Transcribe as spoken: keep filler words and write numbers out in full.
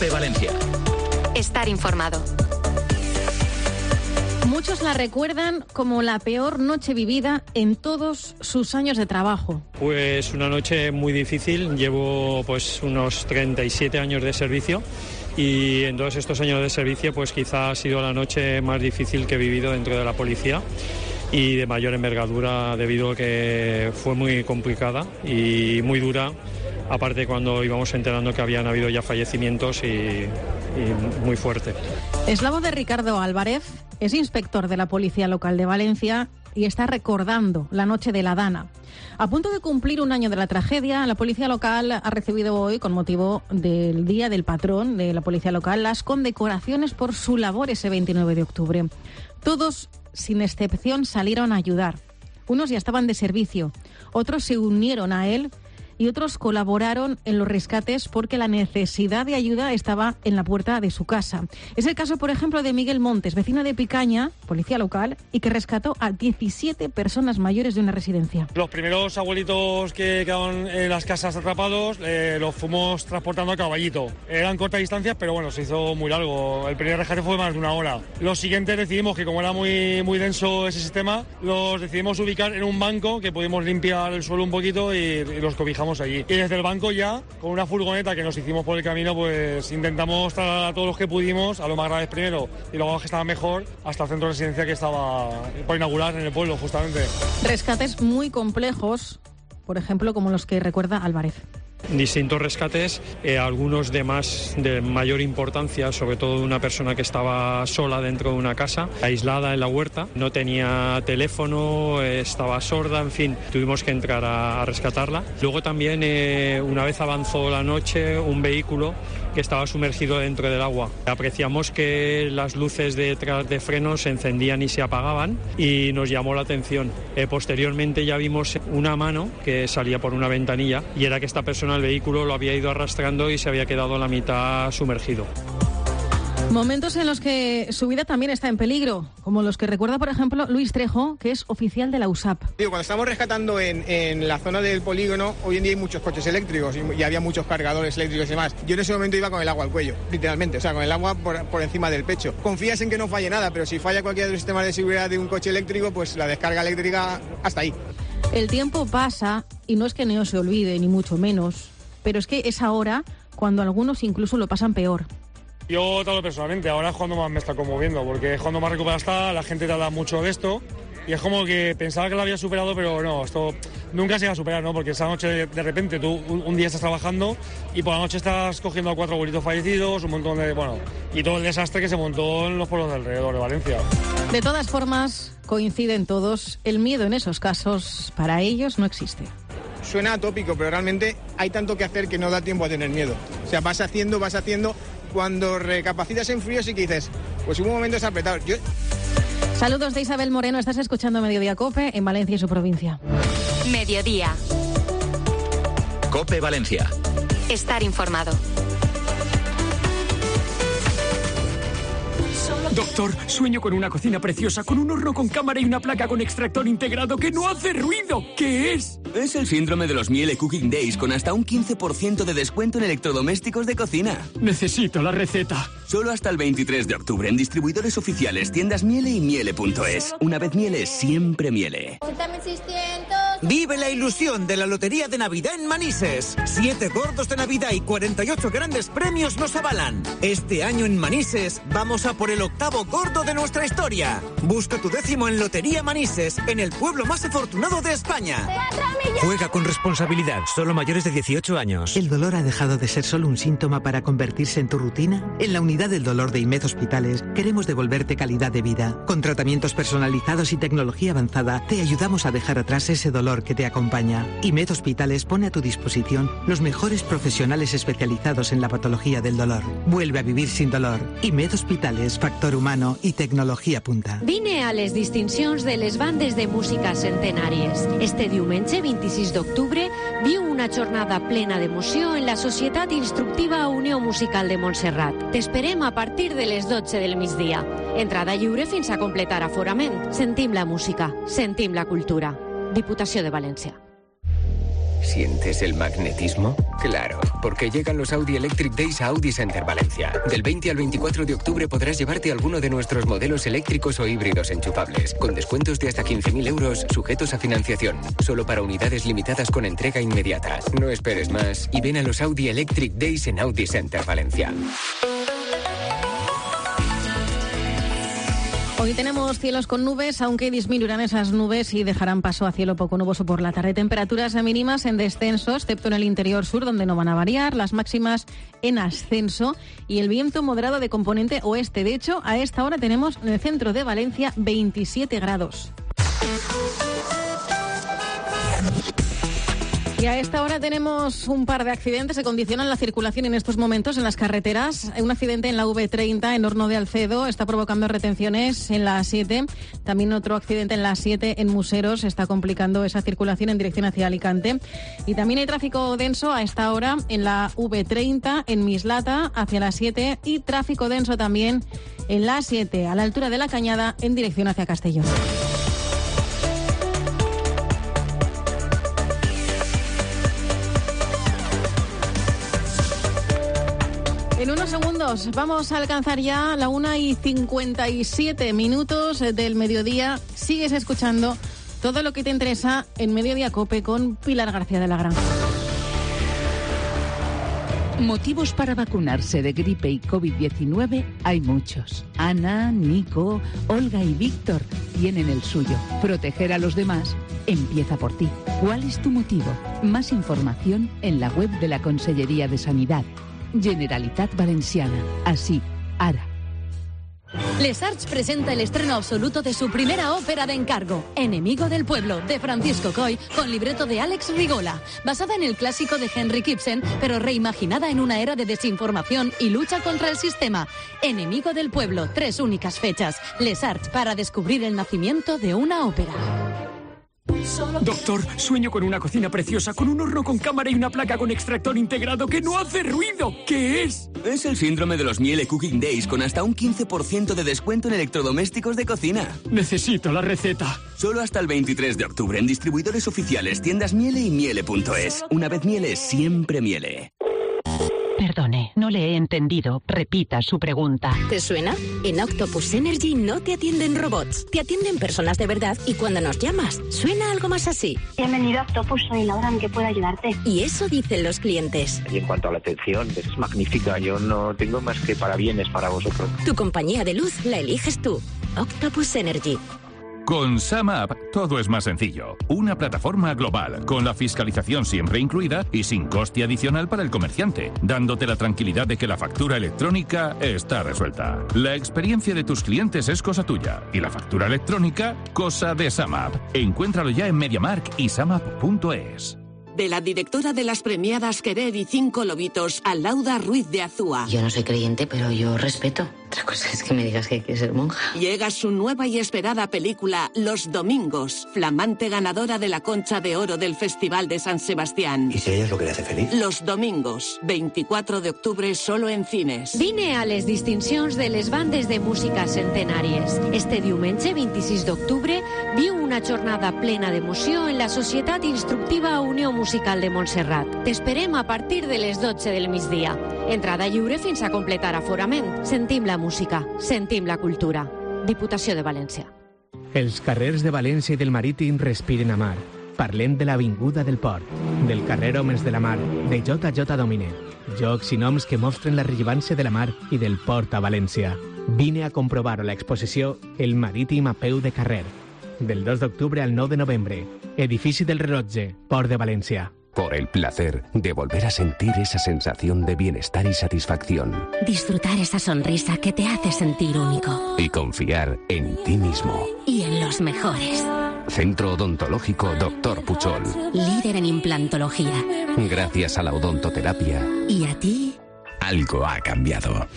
COPE Valencia. Estar informado. Muchos la recuerdan como la peor noche vivida en todos sus años de trabajo. Pues una noche muy difícil. Llevo pues unos treinta y siete años de servicio y en todos estos años de servicio pues quizá ha sido la noche más difícil que he vivido dentro de la policía y de mayor envergadura debido a que fue muy complicada y muy dura. Aparte cuando íbamos enterando que habían habido ya fallecimientos y, y muy fuerte. Es la voz de Ricardo Álvarez, es inspector de la Policía Local de Valencia y está recordando la noche de la Dana. A punto de cumplir un año de la tragedia, la Policía Local ha recibido hoy, con motivo del Día del Patrón de la Policía Local, las condecoraciones por su labor ese veintinueve de octubre. Todos, sin excepción, salieron a ayudar. Unos ya estaban de servicio, otros se unieron a él y otros colaboraron en los rescates porque la necesidad de ayuda estaba en la puerta de su casa. Es el caso, por ejemplo, de Miguel Montes, vecino de Picaña, policía local, y que rescató a diecisiete personas mayores de una residencia. Los primeros abuelitos que quedaron en las casas atrapados eh, los fuimos transportando a caballito. Eran cortas distancias, pero bueno, se hizo muy largo. El primer rescate fue más de una hora. Los siguientes decidimos que como era muy, muy denso ese sistema, los decidimos ubicar en un banco que pudimos limpiar el suelo un poquito y, y los cobijamos allí. Y desde el banco ya, con una furgoneta que nos hicimos por el camino, pues intentamos trasladar a todos los que pudimos, a los más graves primero y luego a los que estaban mejor, hasta el centro de residencia que estaba por inaugurar en el pueblo, justamente. Rescates muy complejos, por ejemplo, como los que recuerda Álvarez. Distintos rescates, eh, algunos de más de mayor importancia, sobre todo de una persona que estaba sola dentro de una casa, aislada en la huerta, no tenía teléfono, eh, estaba sorda, en fin, tuvimos que entrar a, a rescatarla. Luego también, eh, una vez avanzó la noche, un vehículo que estaba sumergido dentro del agua. Apreciamos que las luces detrás de frenos se encendían y se apagaban y nos llamó la atención. Eh, posteriormente ya vimos una mano que salía por una ventanilla y era que esta persona, el vehículo, lo había ido arrastrando y se había quedado a la mitad sumergido. Momentos en los que su vida también está en peligro, como los que recuerda, por ejemplo, Luis Trejo, que es oficial de la U S A P. Digo, cuando estamos rescatando en, en la zona del polígono, hoy en día hay muchos coches eléctricos y, y había muchos cargadores eléctricos y demás. Yo en ese momento iba con el agua al cuello, literalmente, o sea, con el agua por, por encima del pecho. Confías en que no falle nada, pero si falla cualquiera de los sistemas de seguridad de un coche eléctrico, pues la descarga eléctrica hasta ahí. El tiempo pasa y no es que no se olvide, ni mucho menos, pero es que es ahora cuando algunos incluso lo pasan peor. Yo te hablo personalmente, ahora es cuando más me está conmoviendo, porque es cuando más recuperada está, la gente te habla mucho de esto, y es como que pensaba que lo había superado, pero no, esto nunca se va a superar, ¿no? Porque esa noche, de repente, tú un, un día estás trabajando y por la noche estás cogiendo a cuatro abuelitos fallecidos, un montón de, bueno, y todo el desastre que se montó en los pueblos de alrededor de Valencia. De todas formas, coinciden todos, el miedo en esos casos, para ellos, no existe. Suena atópico, pero realmente hay tanto que hacer que no da tiempo a tener miedo. O sea, vas haciendo, vas haciendo... Cuando recapacitas en frío sí que dices, pues hubo un momento desapretado. Yo... Saludos de Isabel Moreno, estás escuchando Mediodía COPE en Valencia y su provincia. Mediodía. COPE Valencia. Estar informado. Doctor, sueño con una cocina preciosa, con un horno con cámara y una placa con extractor integrado que no hace ruido. ¿Qué es? Es el síndrome de los Miele Cooking Days, con hasta un quince por ciento de descuento en electrodomésticos de cocina. Necesito la receta. Solo hasta el veintitrés de octubre en distribuidores oficiales, tiendas Miele y Miele punto es. Una vez Miele, siempre Miele. Vive la ilusión de la Lotería de Navidad en Manises. Siete gordos de Navidad y cuarenta y ocho grandes premios nos avalan. Este año en Manises vamos a por el octavo gordo de nuestra historia. Busca tu décimo en Lotería Manises, en el pueblo más afortunado de España. Juega con responsabilidad, solo mayores de dieciocho años. ¿El dolor ha dejado de ser solo un síntoma para convertirse en tu rutina? En la unidad del dolor de IMED Hospitales queremos devolverte calidad de vida. Con tratamientos personalizados y tecnología avanzada te ayudamos a dejar atrás ese dolor que te acompaña. IMED Hospitales pone a tu disposición los mejores profesionales especializados en la patología del dolor. Vuelve a vivir sin dolor. IMED Hospitales, factor humano i tecnologia punta. Vine a les distincions de les bandes de música centenàries. Este diumenge, vint-i-sis d'octubre, viu una jornada plena d'emoció en la Societat Instructiva Unió Musical de Montserrat. T'esperem a partir de les dotze del migdia. Entrada lliure fins a completar aforament. Sentim la música, sentim la cultura. Diputació de València. ¿Sientes el magnetismo? Claro, porque llegan los Audi Electric Days a Audi Center Valencia. Del veinte al veinticuatro de octubre podrás llevarte alguno de nuestros modelos eléctricos o híbridos enchufables, con descuentos de hasta quince mil euros sujetos a financiación. Solo para unidades limitadas con entrega inmediata. No esperes más y ven a los Audi Electric Days en Audi Center Valencia. Hoy tenemos cielos con nubes, aunque disminuirán esas nubes y dejarán paso a cielo poco nuboso por la tarde. Temperaturas mínimas en descenso, excepto en el interior sur, donde no van a variar. Las máximas en ascenso y el viento moderado de componente oeste. De hecho, a esta hora tenemos en el centro de Valencia veintisiete grados. Y a esta hora tenemos un par de accidentes que condicionan la circulación en estos momentos en las carreteras. Un accidente en la V treinta, en Horno de Alcedo, está provocando retenciones en la A siete. También otro accidente en la A siete, en Museros, está complicando esa circulación en dirección hacia Alicante. Y también hay tráfico denso a esta hora en la V treinta, en Mislata, hacia la A siete. Y tráfico denso también en la A siete, a la altura de La Cañada, en dirección hacia Castellón. En unos segundos vamos a alcanzar ya la una y cincuenta y siete minutos del mediodía. Sigues escuchando todo lo que te interesa en Mediodía Cope con Pilar García de la Granja. Motivos para vacunarse de gripe y COVID diecinueve hay muchos. Ana, Nico, Olga y Víctor tienen el suyo. Proteger a los demás empieza por ti. ¿Cuál es tu motivo? Más información en la web de la Consellería de Sanidad. Generalitat Valenciana. Así, ara. Les Arts presenta el estreno absoluto de su primera ópera de encargo, Enemigo del Pueblo, de Francisco Coy, con libreto de Alex Rigola, basada en el clásico de Henrik Ibsen, pero reimaginada en una era de desinformación y lucha contra el sistema. Enemigo del Pueblo, tres únicas fechas. Les Arts, para descubrir el nacimiento de una ópera. Doctor, sueño con una cocina preciosa, con un horno con cámara y una placa con extractor integrado que no hace ruido. ¿Qué es? Es el síndrome de los Miele Cooking Days, con hasta un quince por ciento de descuento en electrodomésticos de cocina. Necesito la receta. Solo hasta el veintitrés de octubre en distribuidores oficiales, tiendas Miele y Miele punto es. Una vez Miele, siempre Miele. Perdone, no le he entendido. Repita su pregunta. ¿Te suena? En Octopus Energy no te atienden robots, te atienden personas de verdad y cuando nos llamas, suena algo más así. Bienvenido a Octopus, soy Laura, ¿en qué puedo ayudarte? Y eso dicen los clientes. Y en cuanto a la atención, es magnífica. Yo no tengo más que parabienes para vosotros. Tu compañía de luz la eliges tú. Octopus Energy. Con SumUp todo es más sencillo. Una plataforma global, con la fiscalización siempre incluida y sin coste adicional para el comerciante, dándote la tranquilidad de que la factura electrónica está resuelta. La experiencia de tus clientes es cosa tuya y la factura electrónica, cosa de SumUp. Encuéntralo ya en MediaMarkt y SumUp punto es. De la directora de las premiadas Querer y Cinco Lobitos, a Lauda Ruiz de Azúa. Yo no soy creyente, pero yo respeto. Otra cosa es que me digas que hay que ser monja. Llega su nueva y esperada película Los Domingos, flamante ganadora de la Concha de Oro del Festival de San Sebastián. ¿Y si ella es lo que le hace feliz? Los Domingos, veinticuatro de octubre, solo en cines. Vine a les distincions de les bandes de música centenàries. Este diumenge, vint-i-sis d'octubre, viu una jornada plena d'emoció en la Societat Instructiva Unió Musical de Montserrat. T'esperem a partir de les dotze del migdia. Entrada lliure fins a completar aforament. Sentim la música, sentim la cultura. Diputació de València. Els carrers de València i del Marítim respiren a mar. Parlem de l'Avinguda del Port, del carrer Homes de la Mar, de J J Domine. Jocs i noms que mostren la rellevància de la mar i del port a València. Vine a comprovar l'exposició El Marítim a peu de carrer. Del dos d'octubre al nou de novembre. Edifici del Rellotge, Port de València. Por el placer de volver a sentir esa sensación de bienestar y satisfacción. Disfrutar esa sonrisa que te hace sentir único. Y confiar en ti mismo. Y en los mejores. Centro Odontológico Doctor Puchol. Líder en implantología. Gracias a la odontoterapia. ¿Y a ti? Algo ha cambiado.